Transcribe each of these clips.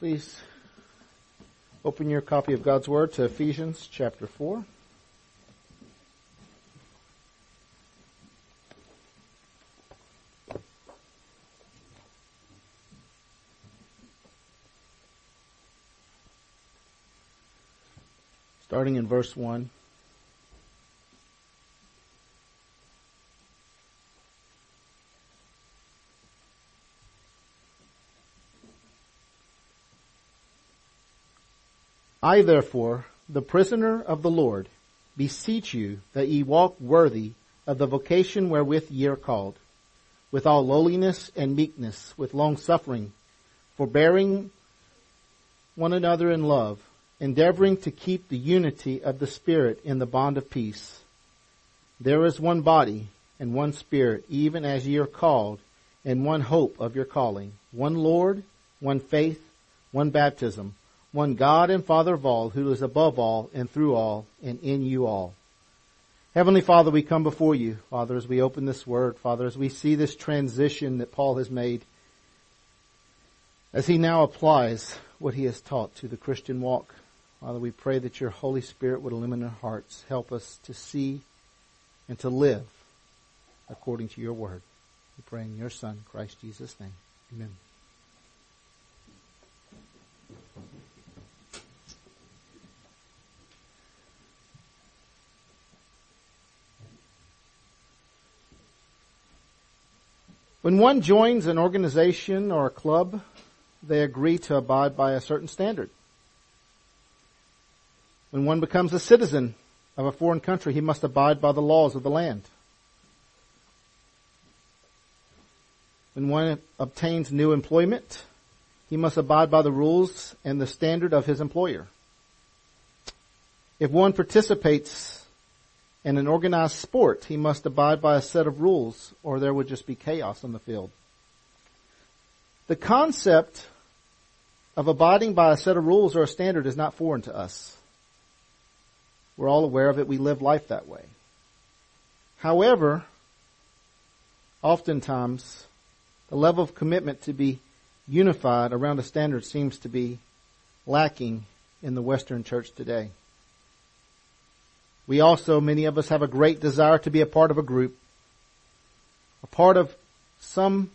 Please open your copy of God's Word to Ephesians chapter 4. Starting in verse 1. I therefore, the prisoner of the Lord, beseech you that ye walk worthy of the vocation wherewith ye are called, with all lowliness and meekness, with longsuffering, forbearing one another in love, endeavoring to keep the unity of the Spirit in the bond of peace. There is one body and one Spirit, even as ye are called, and one hope of your calling, one Lord, one faith, one baptism, one God and Father of all, who is above all and through all and in you all. Heavenly Father, we come before you, Father, as we open this word, Father, as we see this transition that Paul has made, as he now applies what he has taught to the Christian walk. Father, we pray that your Holy Spirit would illumine our hearts, help us to see and to live according to your word. We pray in your Son, Christ Jesus' name. Amen. When one joins an organization or a club, they agree to abide by a certain standard. When one becomes a citizen of a foreign country, he must abide by the laws of the land. When one obtains new employment, he must abide by the rules and the standard of his employer. If one participates in an organized sport, he must abide by a set of rules, or there would just be chaos on the field. The concept of abiding by a set of rules or a standard is not foreign to us. We're all aware of it. We live life that way. However, oftentimes, the level of commitment to be unified around a standard seems to be lacking in the Western church today. We also, many of us, have a great desire to be a part of a group, a part of some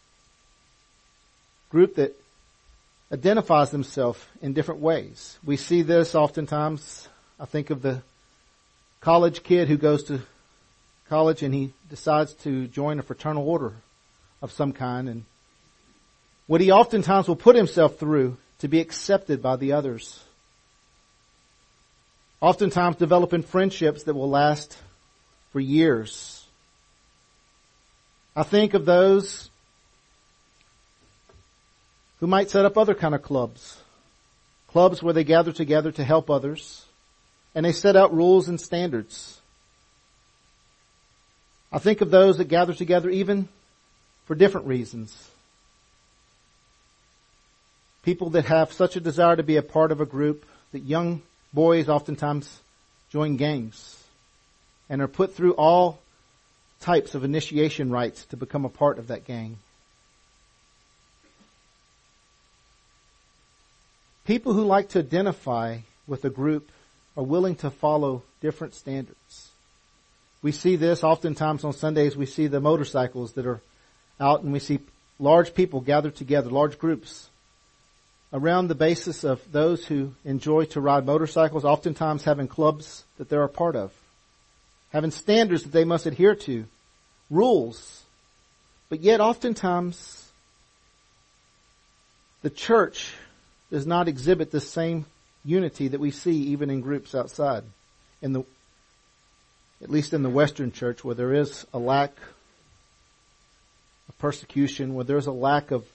group that identifies themselves in different ways. We see this oftentimes. I think of the college kid who goes to college and he decides to join a fraternal order of some kind, and what he oftentimes will put himself through to be accepted by the others. Oftentimes developing friendships that will last for years. I think of those who might set up other kind of clubs. Clubs where they gather together to help others. And they set out rules and standards. I think of those that gather together even for different reasons. People that have such a desire to be a part of a group that young boys oftentimes join gangs and are put through all types of initiation rites to become a part of that gang. People who like to identify with a group are willing to follow different standards. We see this oftentimes on Sundays. We see the motorcycles that are out, and we see large people gathered together, large groups, around the basis of those who enjoy to ride motorcycles, oftentimes having clubs that they're a part of, having standards that they must adhere to, rules. But yet oftentimes the church does not exhibit the same unity that we see even in groups outside. At least in the Western church, where there is a lack of persecution, where there's a lack of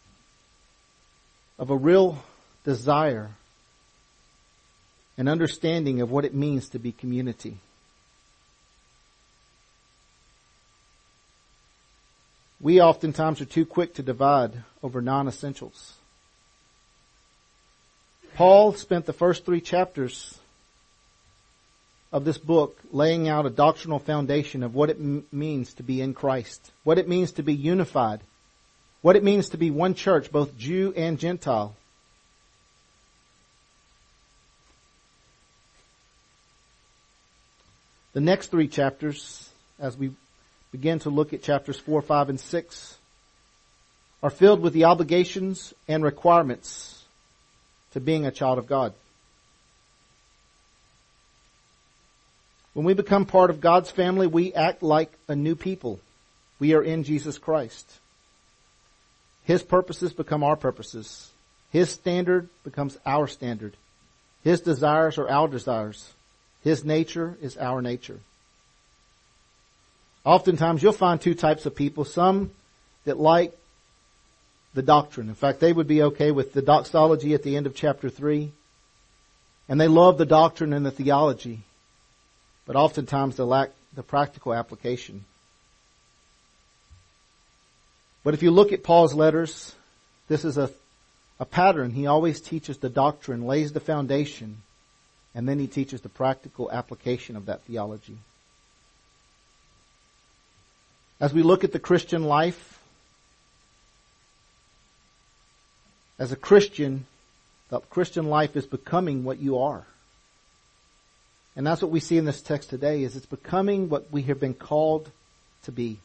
a real desire and understanding of what it means to be community. We oftentimes are too quick to divide over non-essentials. Paul spent the first 3 chapters of this book laying out a doctrinal foundation of what it means to be in Christ, what it means to be unified, what it means to be one church, both Jew and Gentile. The next 3 chapters, as we begin to look at chapters 4, 5, and 6, are filled with the obligations and requirements to being a child of God. When we become part of God's family, we act like a new people. We are in Jesus Christ. His purposes become our purposes. His standard becomes our standard. His desires are our desires. His nature is our nature. Oftentimes you'll find 2 types of people. Some that like the doctrine. In fact, they would be okay with the doxology at the end of chapter 3. And they love the doctrine and the theology. But oftentimes they lack the practical application. But if you look at Paul's letters, this is a pattern. He always teaches the doctrine, lays the foundation, and then he teaches the practical application of that theology. As we look at the Christian life, as a Christian, the Christian life is becoming what you are. And that's what we see in this text today, is it's becoming what we have been called to be.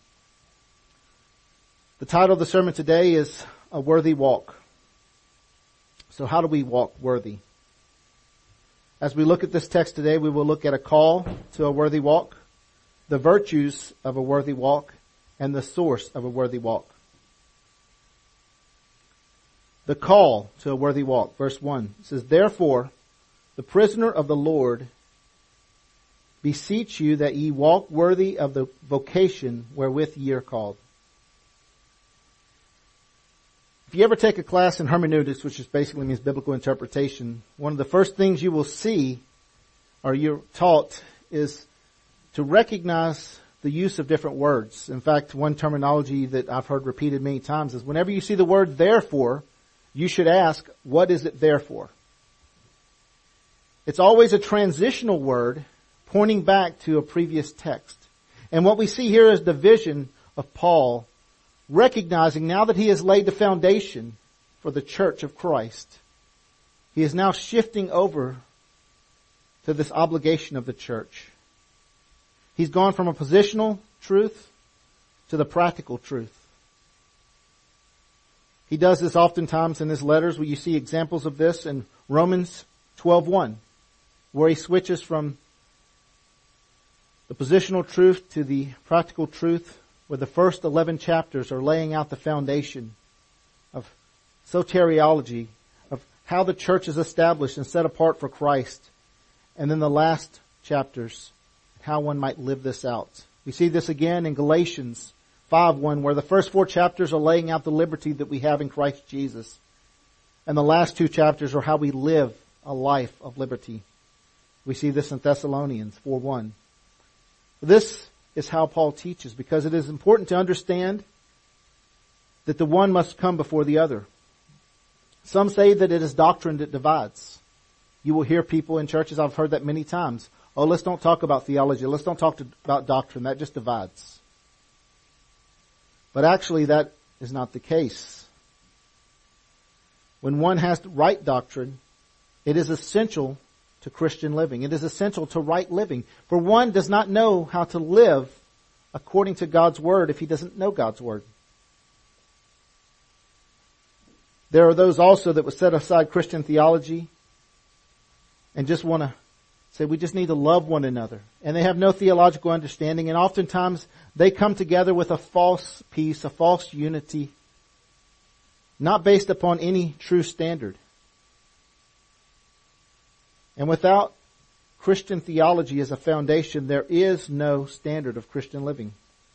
The title of the sermon today is A Worthy Walk. So how do we walk worthy? As we look at this text today, we will look at a call to a worthy walk, the virtues of a worthy walk, and the source of a worthy walk. The call to a worthy walk. Verse 1 says, "Therefore, the prisoner of the Lord, beseech you that ye walk worthy of the vocation wherewith ye are called." If you ever take a class in hermeneutics, which just basically means biblical interpretation, one of the first things you will see, or you're taught, is to recognize the use of different words. In fact, one terminology that I've heard repeated many times is whenever you see the word therefore, you should ask, what is it there for? It's always a transitional word pointing back to a previous text. And what we see here is the vision of Paul recognizing now that he has laid the foundation for the church of Christ. He is now shifting over to this obligation of the church. He's gone from a positional truth to the practical truth. He does this oftentimes in his letters, where you see examples of this in Romans 12:1, where he switches from the positional truth to the practical truth, where the first 11 chapters are laying out the foundation of soteriology, of how the church is established and set apart for Christ. And then the last chapters, how one might live this out. We see this again in Galatians 5:1, where the first 4 chapters are laying out the liberty that we have in Christ Jesus. And the last 2 chapters are how we live a life of liberty. We see this in Thessalonians 4:1. This is how Paul teaches, because it is important to understand that the one must come before the other. Some say that it is doctrine that divides. You will hear people in churches, I've heard that many times, oh, let's don't talk about theology, let's don't talk about doctrine, that just divides. But actually that is not the case. When one has right doctrine, it is essential to Christian living. It is essential to right living. For one does not know how to live according to God's Word if he doesn't know God's Word. There are those also that would set aside Christian theology and just want to say we just need to love one another. And they have no theological understanding, and oftentimes they come together with a false peace, a false unity, not based upon any true standard. And without Christian theology as a foundation, there is no standard of Christian living.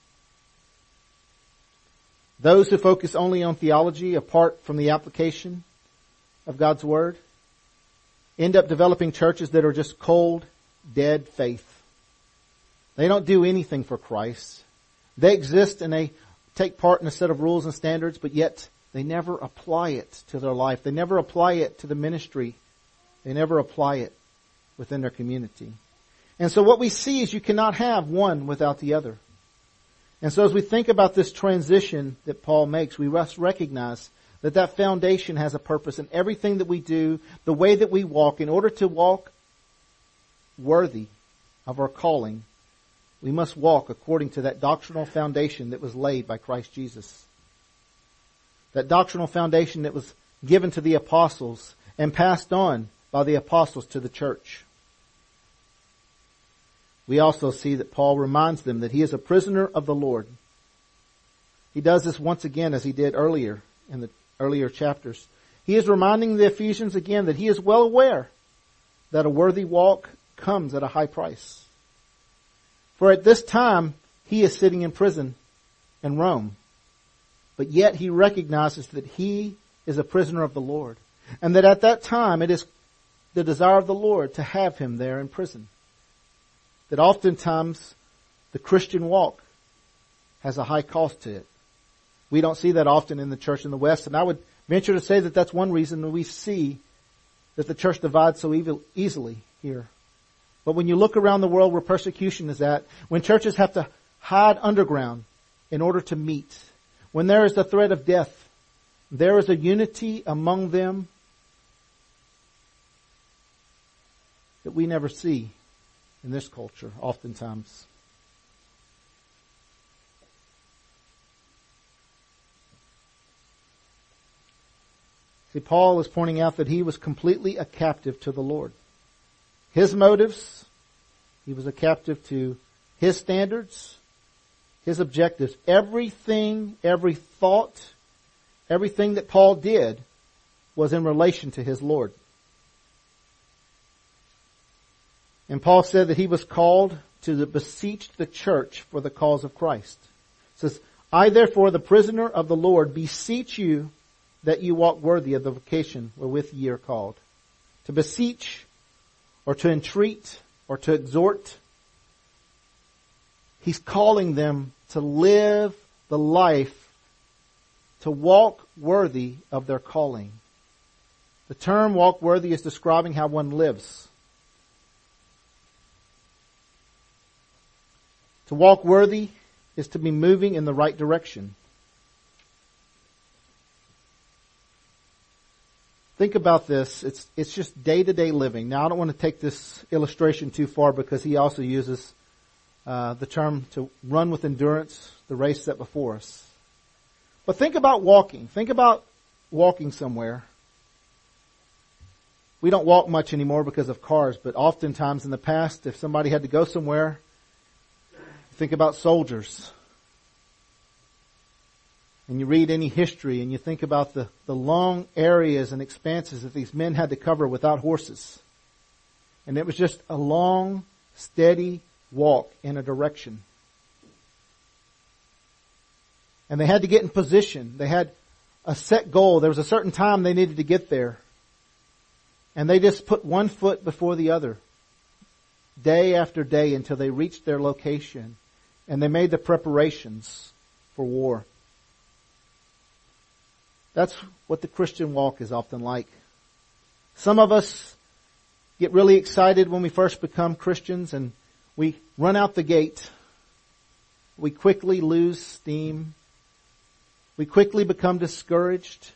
Those who focus only on theology apart from the application of God's Word end up developing churches that are just cold, dead faith. They don't do anything for Christ. They exist and they take part in a set of rules and standards, but yet they never apply it to their life. They never apply it to the ministry. They never apply it within their community. And so what we see is you cannot have one without the other. And so as we think about this transition that Paul makes, we must recognize that that foundation has a purpose in everything that we do, the way that we walk. In order to walk worthy of our calling, We must walk according to that doctrinal foundation that was laid by Christ Jesus. That doctrinal foundation that was given to the apostles and passed on by the apostles to the church. We also see that Paul reminds them that he is a prisoner of the Lord. He does this once again as he did earlier in the earlier chapters. He is reminding the Ephesians again that he is well aware that a worthy walk comes at a high price. For at this time, he is sitting in prison in Rome. But yet he recognizes that he is a prisoner of the Lord. And that at that time, it is the desire of the Lord to have him there in prison. That oftentimes, the Christian walk has a high cost to it. We don't see that often in the church in the West. And I would venture to say that that's one reason that we see that the church divides so easily here. But when you look around the world where persecution is at, when churches have to hide underground in order to meet, when there is the threat of death, there is a unity among them that we never see in this culture, oftentimes. See, Paul is pointing out that he was completely a captive to the Lord. His motives, he was a captive to his standards, his objectives. Everything, every thought, everything that Paul did was in relation to his Lord. And Paul said that he was called to beseech the church for the cause of Christ. It says, I therefore, the prisoner of the Lord, beseech you that you walk worthy of the vocation wherewith ye are called. To beseech, or to entreat, or to exhort. He's calling them to live the life, to walk worthy of their calling. The term walk worthy is describing how one lives. To walk worthy is to be moving in the right direction. Think about this. It's just day-to-day living. Now, I don't want to take this illustration too far because he also uses the term to run with endurance the race set before us. But think about walking. Think about walking somewhere. We don't walk much anymore because of cars, but oftentimes in the past, if somebody had to go somewhere, think about soldiers. And you read any history and you think about the long areas and expanses that these men had to cover without horses. And it was just a long, steady walk in a direction. And they had to get in position. They had a set goal. There was a certain time they needed to get there. And they just put one foot before the other, day after day, until they reached their location. And they made the preparations for war. That's what the Christian walk is often like. Some of us get really excited when we first become Christians and we run out the gate. We quickly lose steam. We quickly become discouraged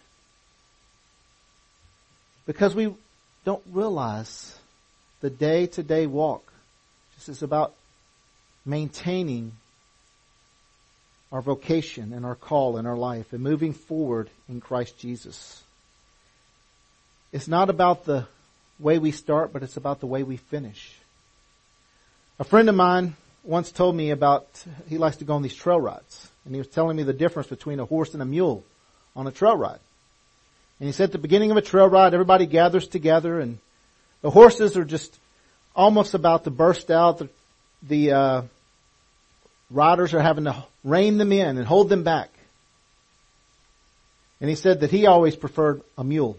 because we don't realize the day-to-day walk just is about maintaining our vocation and our call in our life and moving forward in Christ Jesus. It's not about the way we start, but it's about the way we finish. A friend of mine once told me he likes to go on these trail rides. And he was telling me the difference between a horse and a mule on a trail ride. And he said at the beginning of a trail ride, everybody gathers together and the horses are just almost about to burst out. The riders are having to rein them in and hold them back. And he said that he always preferred a mule.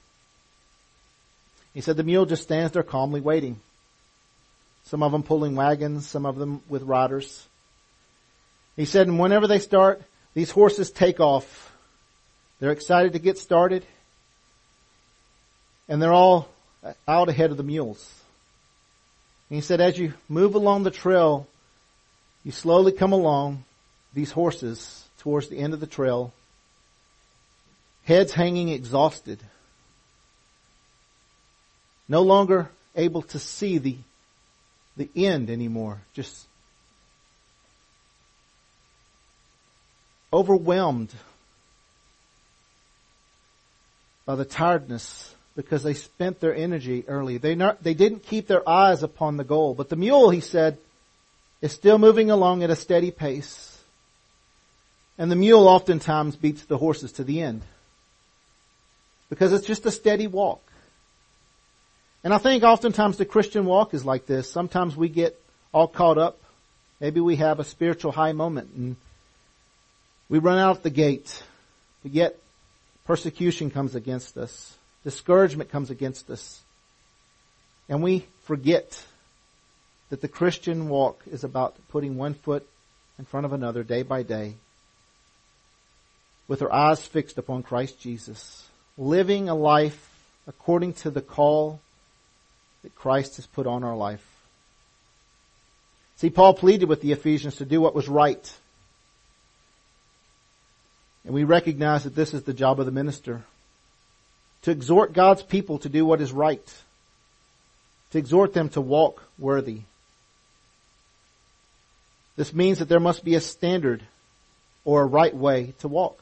He said the mule just stands there calmly waiting. Some of them pulling wagons, some of them with riders. He said, and whenever they start, these horses take off. They're excited to get started. And they're all out ahead of the mules. And he said, as you move along the trail, you slowly come along these horses towards the end of the trail, heads hanging exhausted, no longer able to see the end anymore, just overwhelmed by the tiredness because they spent their energy early. They didn't keep their eyes upon the goal. But the mule, he said, is still moving along at a steady pace. And the mule oftentimes beats the horses to the end. Because it's just a steady walk. And I think oftentimes the Christian walk is like this. Sometimes we get all caught up. Maybe we have a spiritual high moment and we run out the gate. But yet persecution comes against us. Discouragement comes against us. And we forget that the Christian walk is about putting one foot in front of another day by day, with our eyes fixed upon Christ Jesus, living a life according to the call that Christ has put on our life. See, Paul pleaded with the Ephesians to do what was right. And we recognize that this is the job of the minister. To exhort God's people to do what is right. To exhort them to walk worthy. This means that there must be a standard or a right way to walk.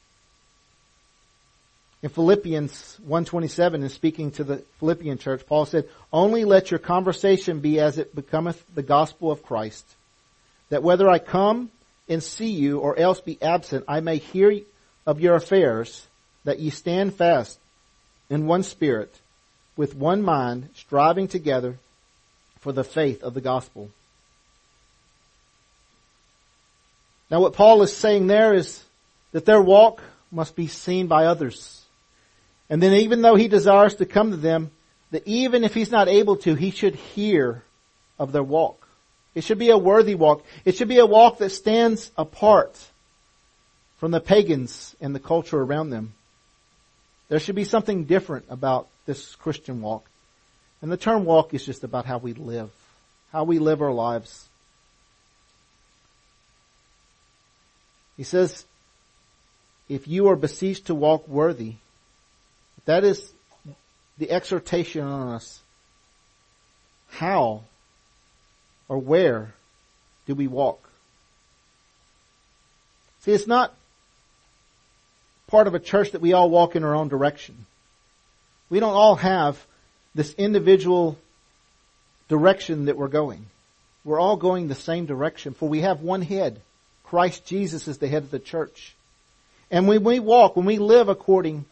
In Philippians 1:27, in speaking to the Philippian church, Paul said, "Only let your conversation be as it becometh the gospel of Christ, that whether I come and see you or else be absent, I may hear of your affairs, that ye stand fast in one spirit, with one mind, striving together for the faith of the gospel." Now what Paul is saying there is that their walk must be seen by others. And then even though he desires to come to them, that even if he's not able to, he should hear of their walk. It should be a worthy walk. It should be a walk that stands apart from the pagans and the culture around them. There should be something different about this Christian walk. And the term walk is just about how we live our lives. He says, if you are beseeched to walk worthy, that is the exhortation on us. How or where do we walk? See, it's not part of a church that we all walk in our own direction. We don't all have this individual direction that we're going. We're all going the same direction, for we have one head. Christ Jesus is the head of the church. And when we walk, when we live according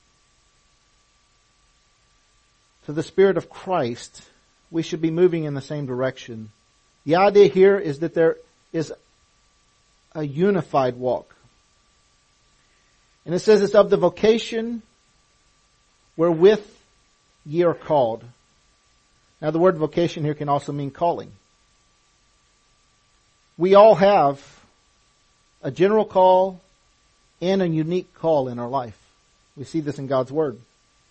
to the Spirit of Christ, we should be moving in the same direction. The idea here is that there is a unified walk. And it says it's of the vocation wherewith ye are called. Now the word vocation here can also mean calling. We all have a general call and a unique call in our life. We see this in God's Word.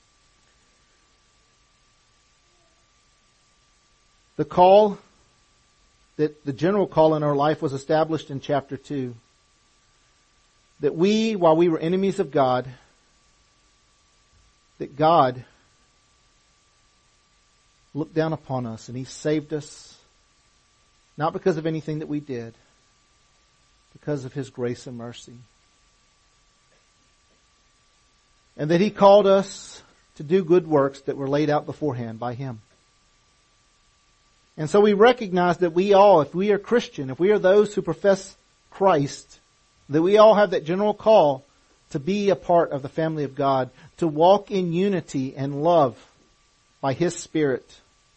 The call, the general call in our life was established in chapter 2. That we, while we were enemies of God, that God looked down upon us and He saved us, not because of anything that we did, because of His grace and mercy. And that He called us to do good works that were laid out beforehand by Him. And so we recognize that we all, if we are Christian, if we are those who profess Christ, that we all have that general call to be a part of the family of God, to walk in unity and love by His Spirit.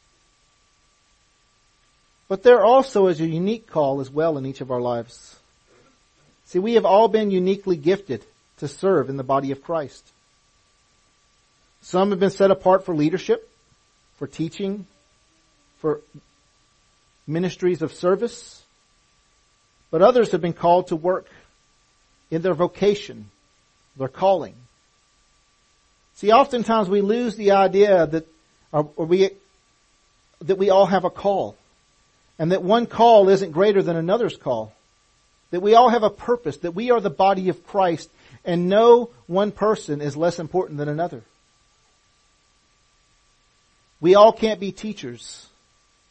But there also is a unique call as well in each of our lives. See, we have all been uniquely gifted to serve in the body of Christ. Some have been set apart for leadership, for teaching, for ministries of service, but others have been called to work in their vocation, their calling. See, oftentimes we lose the idea that we all have a call, and that one call isn't greater than another's call. That we all have a purpose, that we are the body of Christ, and no one person is less important than another. We all can't be teachers.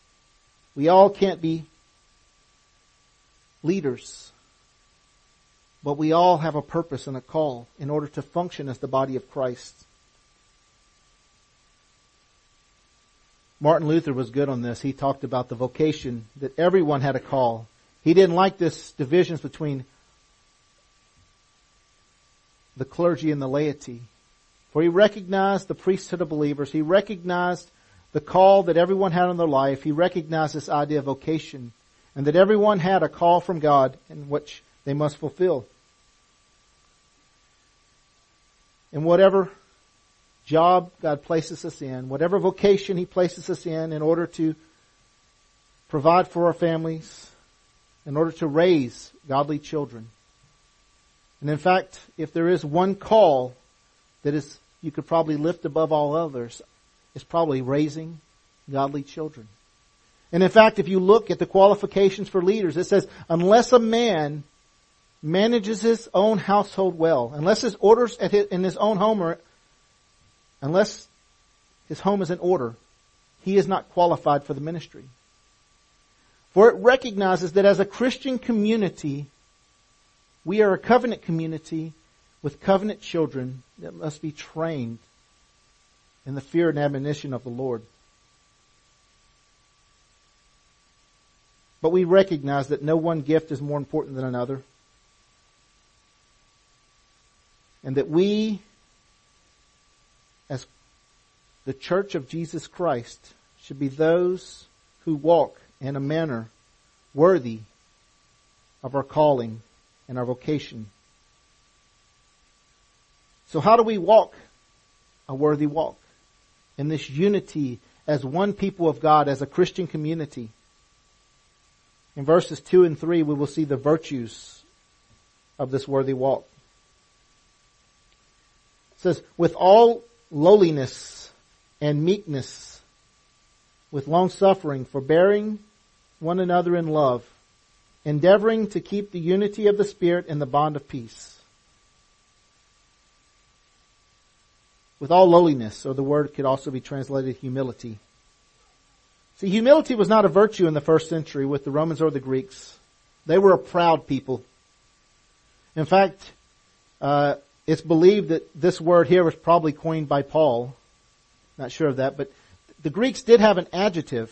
We all can't be leaders. But we all have a purpose and a call in order to function as the body of Christ. Martin Luther was good on this. He talked about the vocation, that everyone had a call. He didn't like this divisions between the clergy and the laity. For he recognized the priesthood of believers. He recognized the call that everyone had on their life. He recognized this idea of vocation, and that everyone had a call from God in which they must fulfill. In whatever job God places us in, whatever vocation He places us in order to provide for our families, in order to raise godly children. And in fact, if there is one call that is, you could probably lift above all others, it's probably raising godly children. And in fact, if you look at the qualifications for leaders, it says, unless a man manages his own household well, unless his orders in his own home are, unless his home is in order, he is not qualified for the ministry. For it recognizes that as a Christian community, we are a covenant community with covenant children that must be trained in the fear and admonition of the Lord. But we recognize that no one gift is more important than another. And that we, as the Church of Jesus Christ, should be those who walk in a manner worthy of our calling and our vocation. So how do we walk a worthy walk in this unity as one people of God, as a Christian community? In verses 2 and 3, we will see the virtues of this worthy walk. It says, with all lowliness and meekness, with long suffering, forbearing one another in love, endeavoring to keep the unity of the Spirit in the bond of peace. With all lowliness, or the word could also be translated humility. See, humility was not a virtue in the first century with the Romans or the Greeks. They were a proud people. In fact, it's believed that this word here was probably coined by Paul. Not sure of that, but the Greeks did have an adjective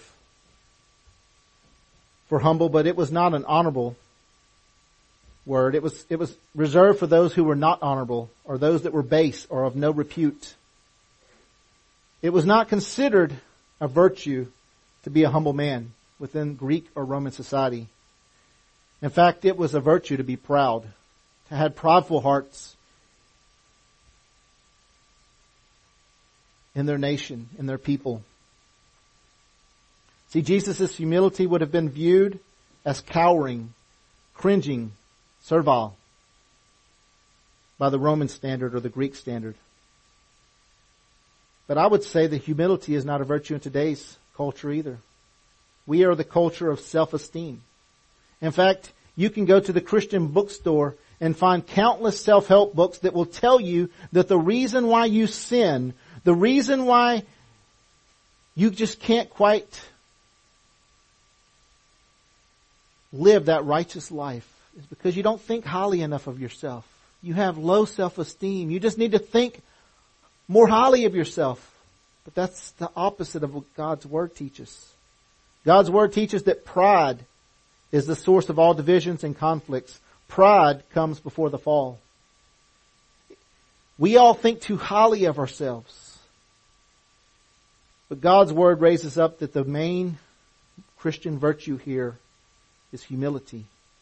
for humble, but it was not an honorable word. It was reserved for those who were not honorable, or those that were base or of no repute. It was not considered a virtue to be a humble man within Greek or Roman society. In fact, it was a virtue to be proud, to have prideful hearts in their nation, in their people. See, Jesus' humility would have been viewed as cowering, cringing, servile by the Roman standard or the Greek standard. But I would say that humility is not a virtue in today's culture either. We are the culture of self-esteem. In fact, you can go to the Christian bookstore and find countless self-help books that will tell you that the reason why you sin, the reason why you just can't quite live that righteous life is because you don't think highly enough of yourself. You have low self-esteem. You just need to think more highly of yourself. But that's the opposite of what God's Word teaches. God's Word teaches that pride is the source of all divisions and conflicts. Pride comes before the fall. We all think too highly of ourselves. But God's Word raises up that the main Christian virtue here is humility.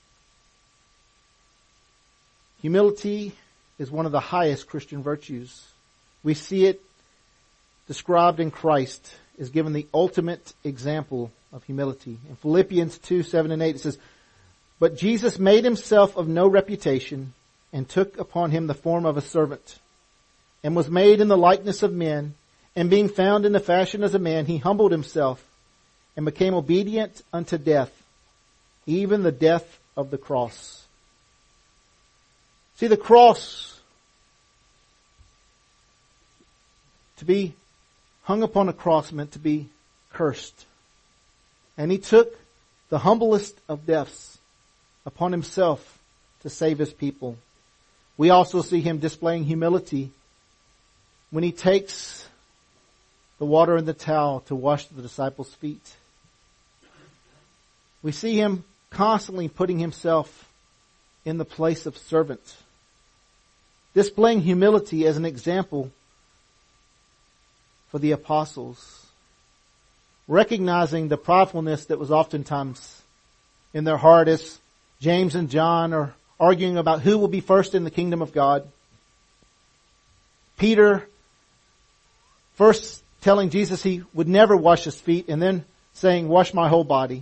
Humility is one of the highest Christian virtues. We see it described in Christ as given the ultimate example of humility. In Philippians 2, 7 and 8 it says, but Jesus made himself of no reputation and took upon him the form of a servant and was made in the likeness of men, and being found in the fashion as a man, he humbled himself and became obedient unto death, even the death of the cross. See, the cross, to be hung upon a cross meant to be cursed. And he took the humblest of deaths upon himself to save His people. We also see Him displaying humility when He takes the water and the towel to wash the disciples' feet. We see Him constantly putting Himself in the place of servant, displaying humility as an example for the apostles, recognizing the pridefulness that was oftentimes in their heart as James and John are arguing about who will be first in the kingdom of God. Peter first telling Jesus he would never wash his feet and then saying, "Wash my whole body."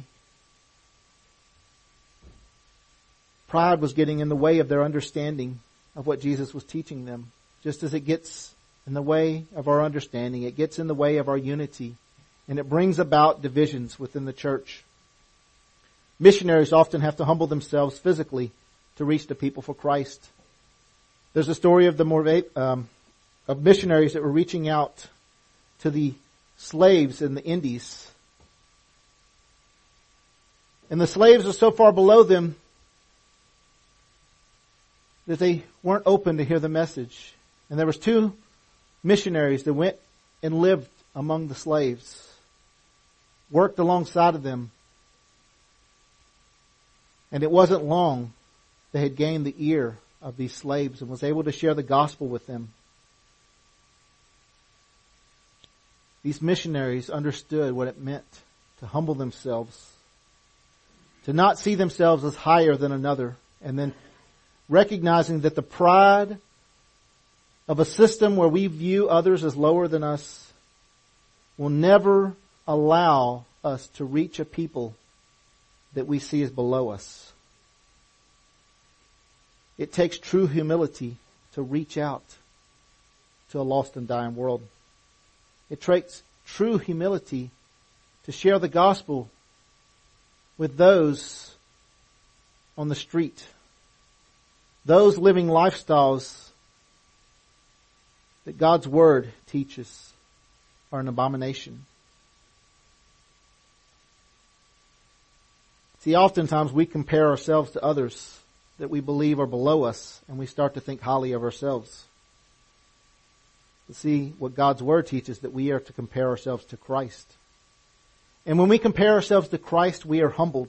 Pride was getting in the way of their understanding of what Jesus was teaching them. Just as it gets in the way of our understanding, it gets in the way of our unity, and it brings about divisions within the church. Missionaries often have to humble themselves physically to reach the people for Christ. There's a story of of missionaries that were reaching out to the slaves in the Indies. And the slaves are so far below them that they weren't open to hear the message. And there was 2 missionaries that went and lived among the slaves, worked alongside of them. And it wasn't long they had gained the ear of these slaves and was able to share the gospel with them. These missionaries understood what it meant to humble themselves, to not see themselves as higher than another, and then recognizing that the pride of a system where we view others as lower than us will never allow us to reach a people that we see as below us. It takes true humility to reach out to a lost and dying world. It takes true humility to share the gospel with those on the street, those living lifestyles that God's Word teaches are an abomination. See, oftentimes we compare ourselves to others that we believe are below us, and we start to think highly of ourselves. But see, what God's Word teaches, that we are to compare ourselves to Christ. And when we compare ourselves to Christ, we are humbled.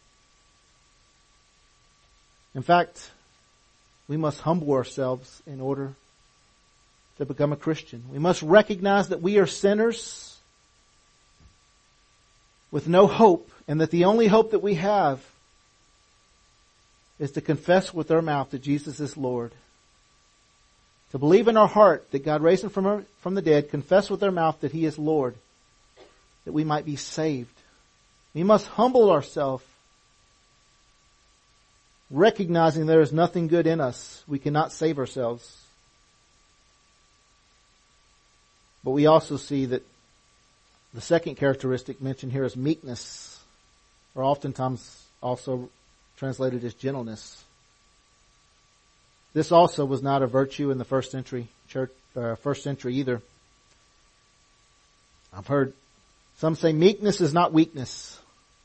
In fact, we must humble ourselves in order to become a Christian. We must recognize that we are sinners with no hope, and that the only hope that we have is to confess with our mouth that Jesus is Lord. To believe in our heart that God raised Him from the dead, confess with our mouth that He is Lord, that we might be saved. We must humble ourselves, recognizing there is nothing good in us. We cannot save ourselves. But we also see that the second characteristic mentioned here is meekness, or oftentimes also translated as gentleness. This also was not a virtue in the first century church, first century either. I've heard some say meekness is not weakness.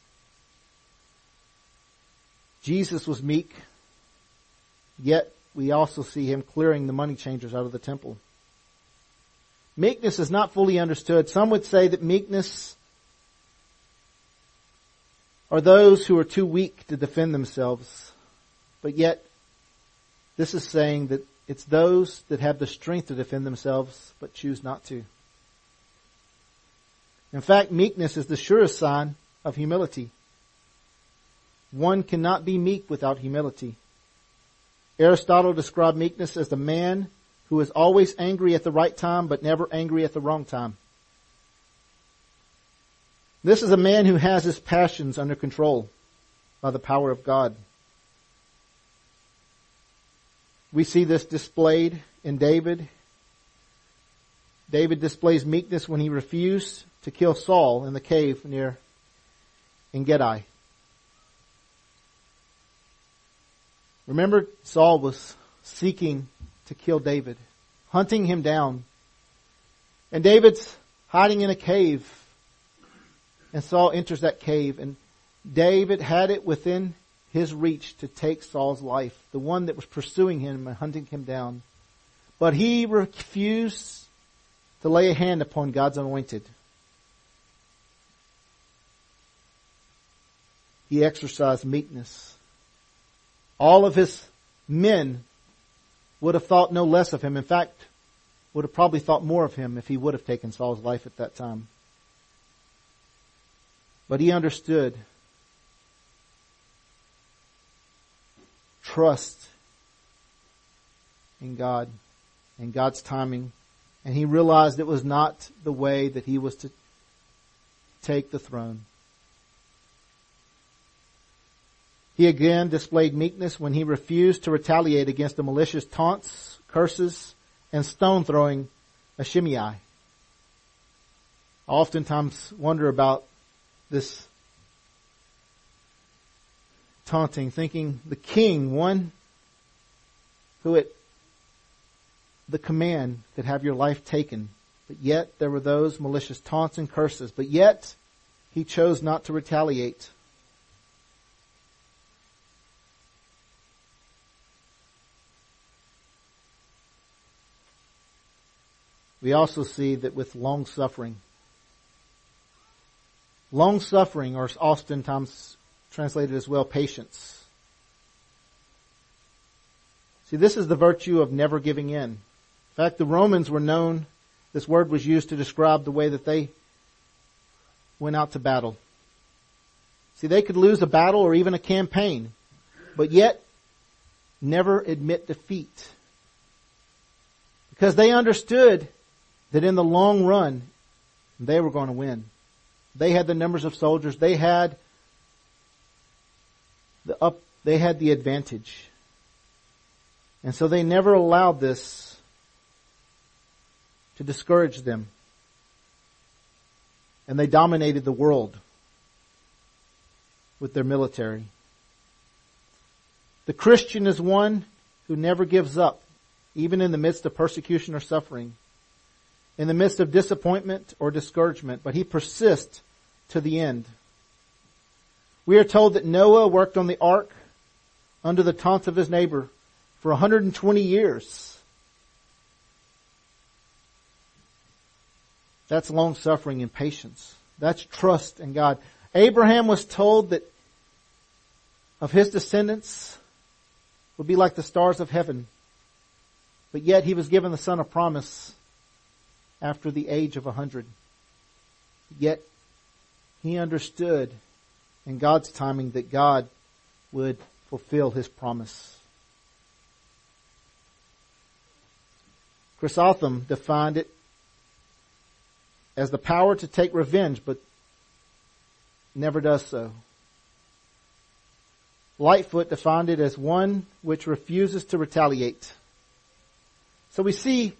Jesus was meek, yet we also see Him clearing the money changers out of the temple. Meekness is not fully understood. Some would say that meekness are those who are too weak to defend themselves. But yet, this is saying that it's those that have the strength to defend themselves, but choose not to. In fact, meekness is the surest sign of humility. One cannot be meek without humility. Aristotle described meekness as the man who is always angry at the right time, but never angry at the wrong time. This is a man who has his passions under control by the power of God. We see this displayed in David. David displays meekness when he refused to kill Saul in the cave near En-Gedi. Remember, Saul was seeking to kill David, hunting him down. And David's hiding in a cave. And Saul enters that cave. And David had it within his reach to take Saul's life, the one that was pursuing him and hunting him down. But he refused to lay a hand upon God's anointed. He exercised meekness. All of his men would have thought no less of him. In fact, would have probably thought more of him if he would have taken Saul's life at that time. But he understood trust in God and God's timing. And he realized it was not the way that he was to take the throne. He again displayed meekness when he refused to retaliate against the malicious taunts, curses, and stone throwing of Shimei. I oftentimes wonder about this taunting, thinking the king, one who at the command could have your life taken, but yet there were those malicious taunts and curses, but yet he chose not to retaliate. We also see that with long suffering, or oftentimes translated as well, patience. See, this is the virtue of never giving in. In fact, the Romans were known, this word was used to describe the way that they went out to battle. See, they could lose a battle or even a campaign, but yet never admit defeat. Because they understood that in the long run, they were going to win. They had the numbers of soldiers. They had the advantage. And so they never allowed this to discourage them. And they dominated the world with their military. The Christian is one who never gives up, even in the midst of persecution or suffering, in the midst of disappointment or discouragement, but he persists to the end. We are told that Noah worked on the ark under the taunts of his neighbor for 120 years. That's long suffering and patience. That's trust in God. Abraham was told that of his descendants would be like the stars of heaven, but yet he was given the son of promise after the age of 100. Yet he understood in God's timing that God would fulfill his promise. Chrysostom defined it as the power to take revenge, but never does so. Lightfoot defined it as one which refuses to retaliate. So we see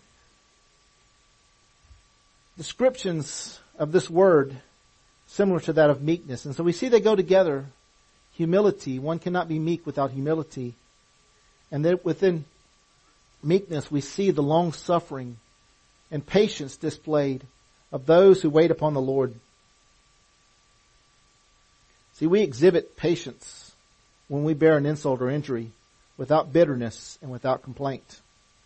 descriptions of this word similar to that of meekness. And so we see they go together. Humility. One cannot be meek without humility. And then within meekness we see the long suffering and patience displayed of those who wait upon the Lord. See, we exhibit patience when we bear an insult or injury without bitterness and without complaint.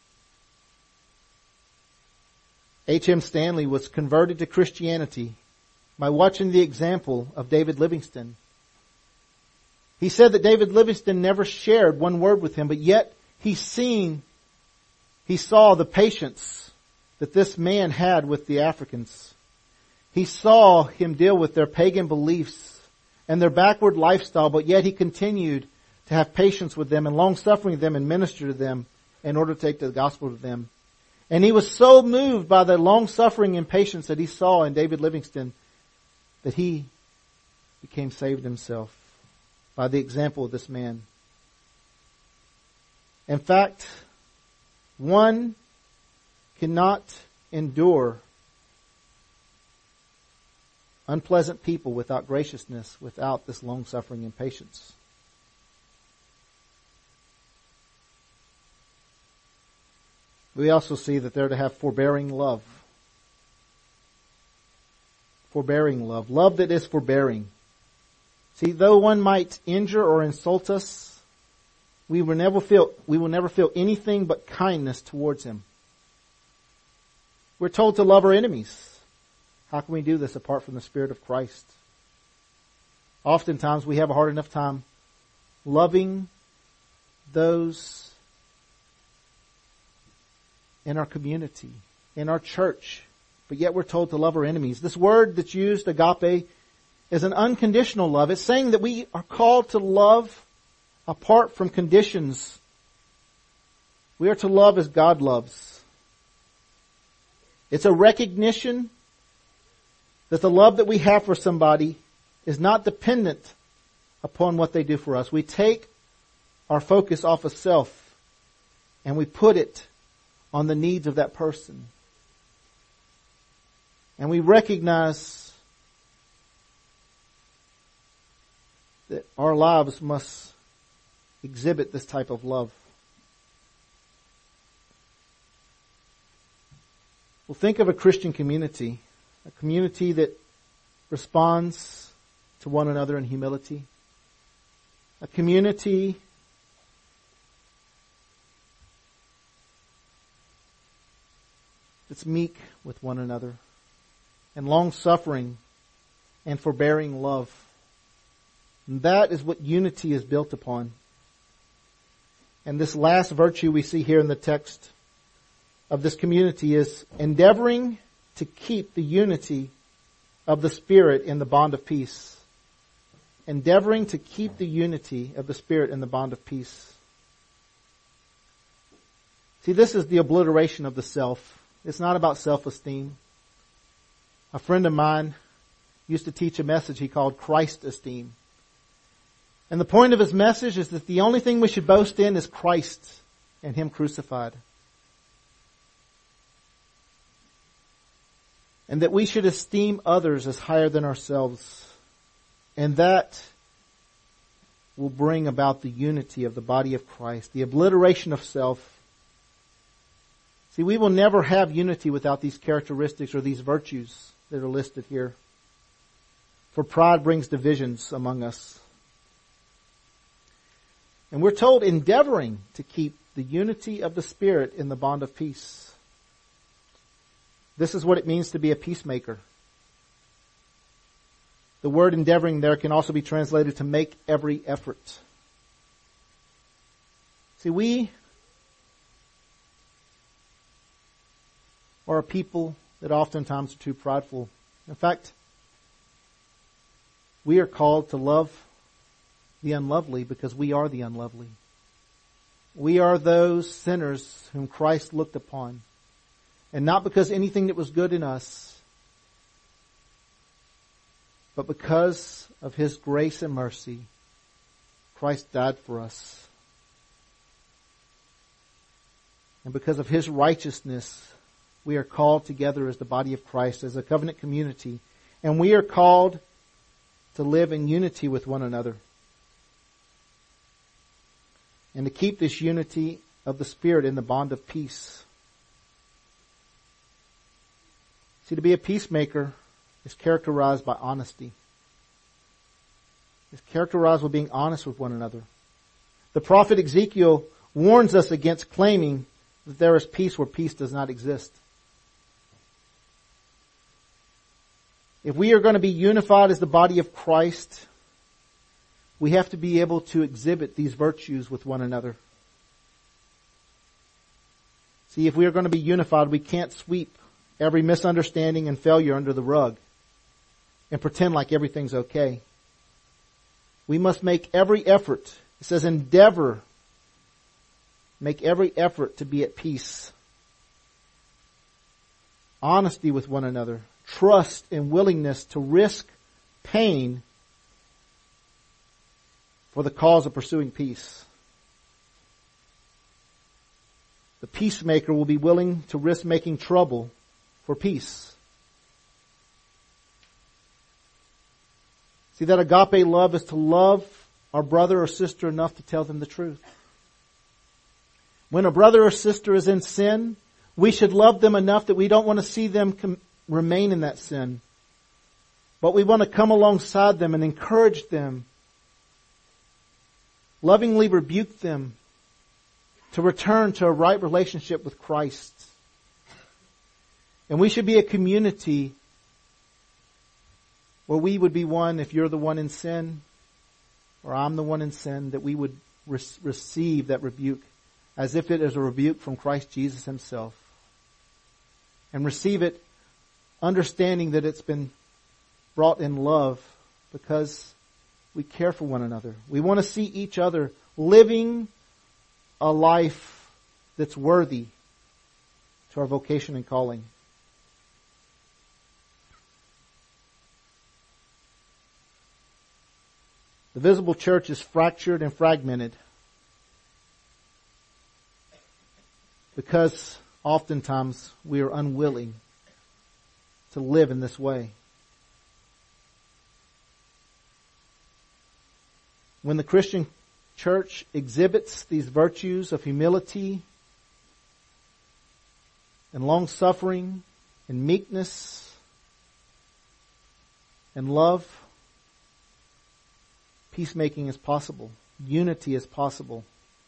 H.M. Stanley was converted to Christianity by watching the example of David Livingstone. He said that David Livingstone never shared one word with him, but yet he saw the patience that this man had with the Africans. He saw him deal with their pagan beliefs and their backward lifestyle, but yet he continued to have patience with them and long suffering with them and minister to them in order to take the gospel to them. And he was so moved by the long suffering and patience that he saw in David Livingstone that he became saved himself by the example of this man. In fact, one cannot endure unpleasant people without graciousness, without this long suffering and patience. We also see that they're to have forbearing love. Forbearing love. Love that is forbearing. See, though one might injure or insult us, we will never feel anything but kindness towards him. We're told to love our enemies. How can we do this apart from the Spirit of Christ? Oftentimes we have a hard enough time loving those in our community, in our church, but yet we're told to love our enemies. This word that's used, agape, is an unconditional love. It's saying that we are called to love apart from conditions. We are to love as God loves. It's a recognition that the love that we have for somebody is not dependent upon what they do for us. We take our focus off of self and we put it on the needs of that person. And we recognize that our lives must exhibit this type of love. Well, think of a Christian community, a community that responds to one another in humility, a community that's meek with one another, and long-suffering and forbearing love. And that is what unity is built upon. And this last virtue we see here in the text of this community is endeavoring to keep the unity of the Spirit in the bond of peace. Endeavoring to keep the unity of the Spirit in the bond of peace. See, this is the obliteration of the self. It's not about self-esteem. A friend of mine used to teach a message he called Christ esteem. And the point of his message is that the only thing we should boast in is Christ and Him crucified. And that we should esteem others as higher than ourselves. And that will bring about the unity of the body of Christ, the obliteration of self. See, we will never have unity without these characteristics or these virtues that are listed here. For pride brings divisions among us. And we're told endeavoring to keep the unity of the Spirit in the bond of peace. This is what it means to be a peacemaker. The word endeavoring there can also be translated to make every effort. See, we are a people that oftentimes are too prideful. In fact, we are called to love the unlovely because we are the unlovely. We are those sinners whom Christ looked upon. And not because anything that was good in us, but because of His grace and mercy, Christ died for us. And because of His righteousness, we are called together as the body of Christ, as a covenant community. And we are called to live in unity with one another. And to keep this unity of the Spirit in the bond of peace. See, to be a peacemaker is characterized by honesty. It's characterized with being honest with one another. The prophet Ezekiel warns us against claiming that there is peace where peace does not exist. If we are going to be unified as the body of Christ, we have to be able to exhibit these virtues with one another. See, if we are going to be unified, we can't sweep every misunderstanding and failure under the rug and pretend like everything's okay. We must make every effort. It says endeavor. Make every effort to be at peace. Honesty with one another. Trust and willingness to risk pain for the cause of pursuing peace. The peacemaker will be willing to risk making trouble for peace. See, that agape love is to love our brother or sister enough to tell them the truth. When a brother or sister is in sin, we should love them enough that we don't want to see them remain in that sin. But we want to come alongside them and encourage them lovingly rebuke them to return to a right relationship with Christ. And we should be a community where we would be one, if you're the one in sin, or I'm the one in sin, that we would receive that rebuke as if it is a rebuke from Christ Jesus Himself. And receive it understanding that it's been brought in love because we care for one another. We want to see each other living a life that's worthy to our vocation and calling. The visible church is fractured and fragmented because oftentimes we are unwilling to live in this way. When the Christian church exhibits these virtues of humility and long-suffering and meekness and love, peacemaking is possible. Unity is possible.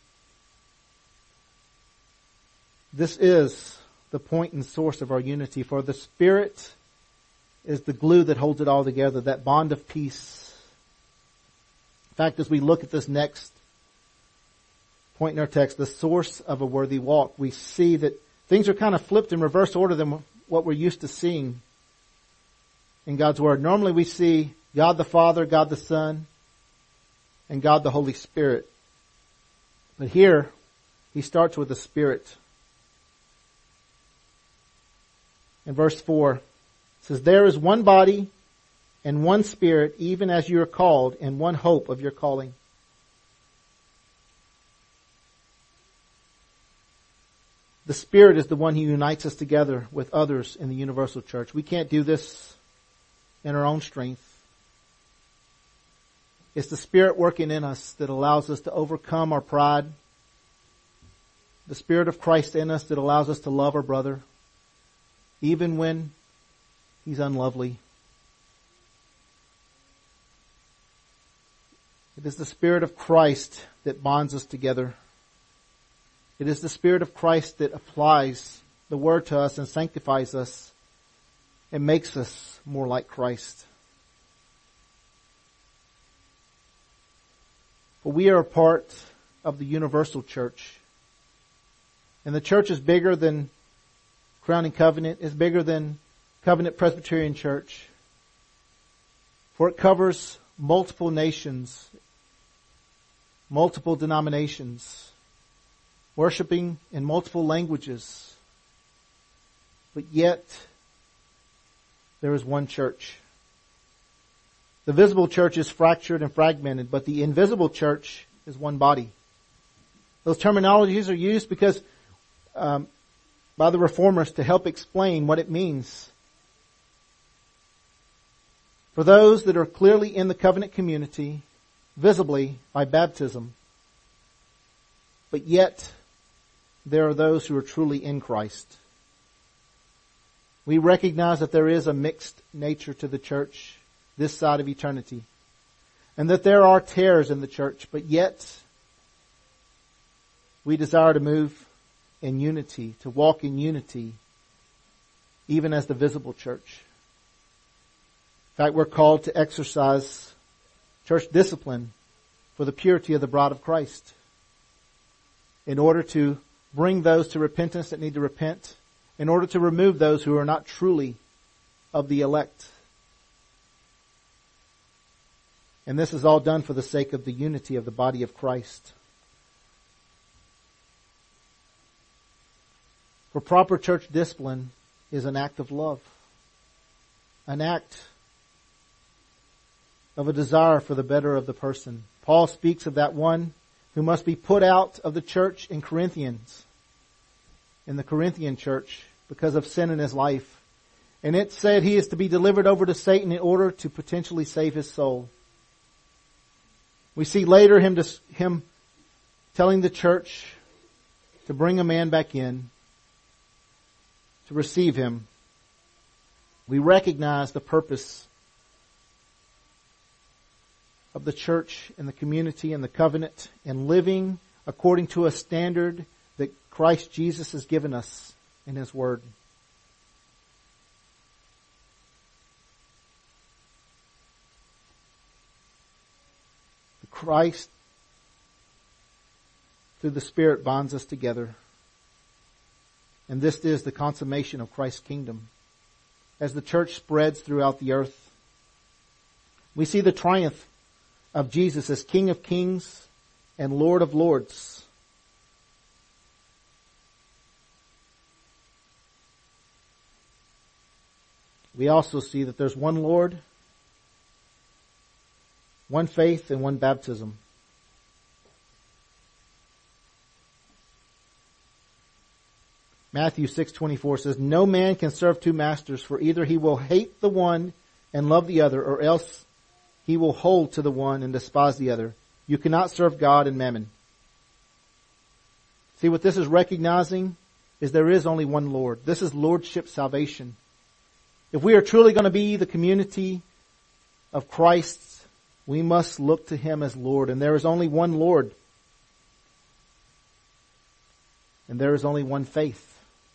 This is the point and source of our unity, for the Spirit is the glue that holds it all together, that bond of peace. In fact, as we look at this next point in our text, the source of a worthy walk, we see that things are kind of flipped in reverse order than what we're used to seeing in God's Word. Normally we see God the Father, God the Son, and God the Holy Spirit. But here, He starts with the Spirit. In verse 4, it says, "There is one body and one Spirit, even as you are called, and one hope of your calling." The Spirit is the one who unites us together with others in the universal church. We can't do this in our own strength. It's the Spirit working in us that allows us to overcome our pride. The Spirit of Christ in us that allows us to love our brother, even when he's unlovely. It is the Spirit of Christ that bonds us together. It is the Spirit of Christ that applies the Word to us and sanctifies us and makes us more like Christ. For we are a part of the universal church. And the church is bigger than Crowning Covenant, is bigger than Covenant Presbyterian Church. For it covers multiple nations, multiple denominations, worshiping in multiple languages. But yet, there is one church. The visible church is fractured and fragmented, but the invisible church is one body. Those terminologies are used because by the reformers to help explain what it means. For those that are clearly in the covenant community, visibly by baptism, but yet there are those who are truly in Christ. We recognize that there is a mixed nature to the church this side of eternity, and that there are tares in the church, but yet we desire to move in unity, to walk in unity, even as the visible church. In fact, we're called to exercise church discipline for the purity of the bride of Christ, in order to bring those to repentance that need to repent, in order to remove those who are not truly of the elect. And this is all done for the sake of the unity of the body of Christ. For proper church discipline is an act of love, an act of a desire for the better of the person. Paul speaks of that one who must be put out of the church in Corinthians, in the Corinthian church, because of sin in his life. And it said he is to be delivered over to Satan in order to potentially save his soul. We see later him telling the church to bring a man back in, to receive him. We recognize the purpose of the church and the community and the covenant and living according to a standard that Christ Jesus has given us in His Word. Christ, through the Spirit, bonds us together. And this is the consummation of Christ's kingdom. As the church spreads throughout the earth, we see the triumph of Jesus as King of Kings and Lord of Lords. We also see that there's one Lord, one faith, and one baptism. Matthew 6:24 says, "No man can serve two masters, for either he will hate the one and love the other, or else he will hold to the one and despise the other. You cannot serve God and mammon." See, what this is recognizing is there is only one Lord. This is lordship salvation. If we are truly going to be the community of Christ, we must look to Him as Lord. And there is only one Lord. And there is only one faith.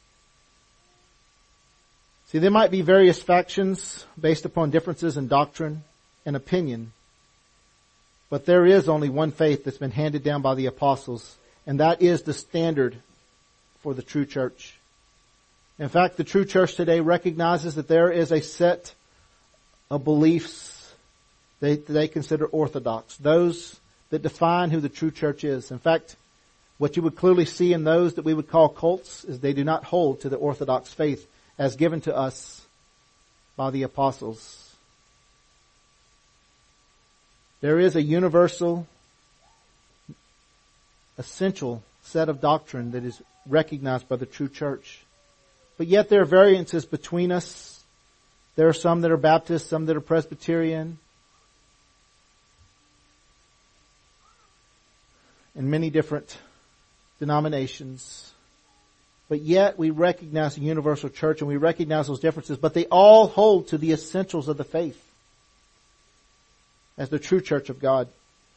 See, there might be various factions based upon differences in doctrine and opinion. But there is only one faith that's been handed down by the apostles. And that is the standard for the true church. In fact, the true church today recognizes that there is a set of beliefs they consider orthodox. Those that define who the true church is. In fact, what you would clearly see in those that we would call cults is they do not hold to the orthodox faith as given to us by the apostles. There is a universal, essential set of doctrine that is recognized by the true church. But yet there are variances between us. There are some that are Baptist, some that are Presbyterian, and many different denominations. But yet we recognize the universal church and we recognize those differences, but they all hold to the essentials of the faith as the true church of God.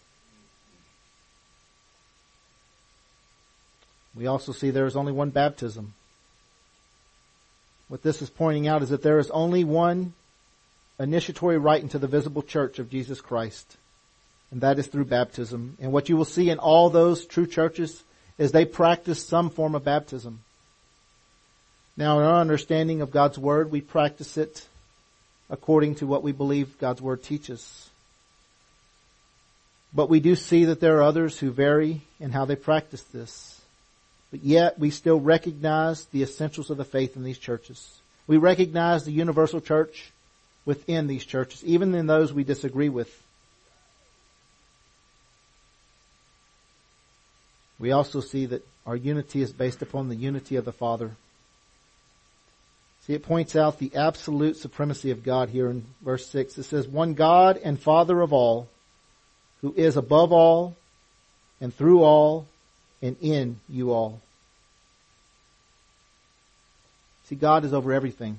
We also see there is only one baptism. What this is pointing out is that there is only one initiatory rite into the visible church of Jesus Christ. And that is through baptism. And what you will see in all those true churches is they practice some form of baptism. Now, in our understanding of God's Word, we practice it according to what we believe God's Word teaches. But we do see that there are others who vary in how they practice this. But yet, we still recognize the essentials of the faith in these churches. We recognize the universal church within these churches, even in those we disagree with. We also see that our unity is based upon the unity of the Father. See, it points out the absolute supremacy of God here in verse 6. It says, "One God and Father of all, who is above all, and through all, and in you all." See, God is over everything.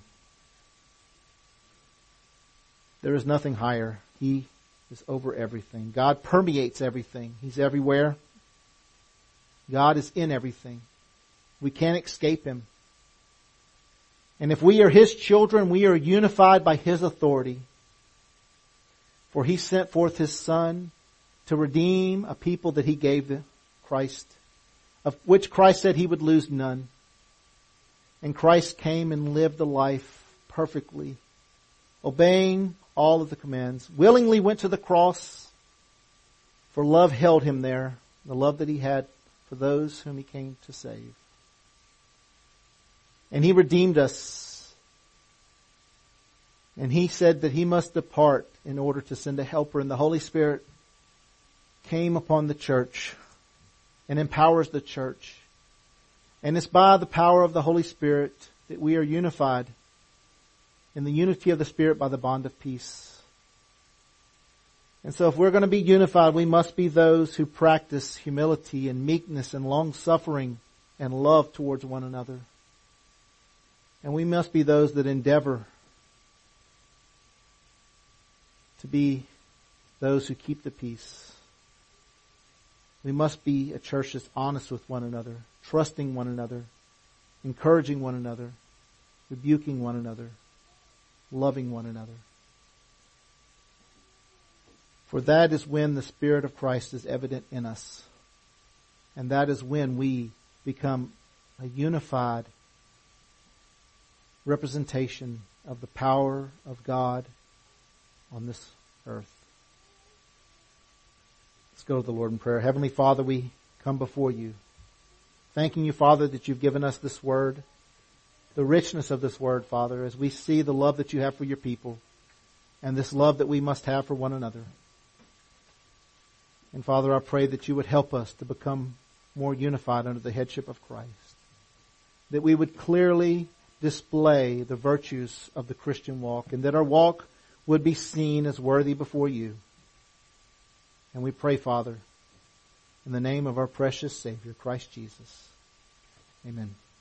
There is nothing higher. He is over everything. God permeates everything. He's everywhere. God is in everything. We can't escape Him. And if we are His children, we are unified by His authority. For He sent forth His Son to redeem a people that He gave to Christ, of which Christ said He would lose none. And Christ came and lived the life perfectly, obeying all of the commands, willingly went to the cross, for love held Him there, the love that He had for those whom He came to save. And He redeemed us. And He said that He must depart in order to send a helper. And the Holy Spirit came upon the church and empowers the church. And it's by the power of the Holy Spirit that we are unified in the unity of the Spirit by the bond of peace. And so if we're going to be unified, we must be those who practice humility and meekness and long-suffering and love towards one another. And we must be those that endeavor to be those who keep the peace. We must be a church that's honest with one another, trusting one another, encouraging one another, rebuking one another, loving one another. For that is when the Spirit of Christ is evident in us. And that is when we become a unified representation of the power of God on this earth. Let's go to the Lord in prayer. Heavenly Father, we come before you, thanking you, Father, that you've given us this word, the richness of this word, Father, as we see the love that you have for your people and this love that we must have for one another. And Father, I pray that you would help us to become more unified under the headship of Christ, that we would clearly display the virtues of the Christian walk, and that our walk would be seen as worthy before you. And we pray, Father, in the name of our precious Savior, Christ Jesus. Amen.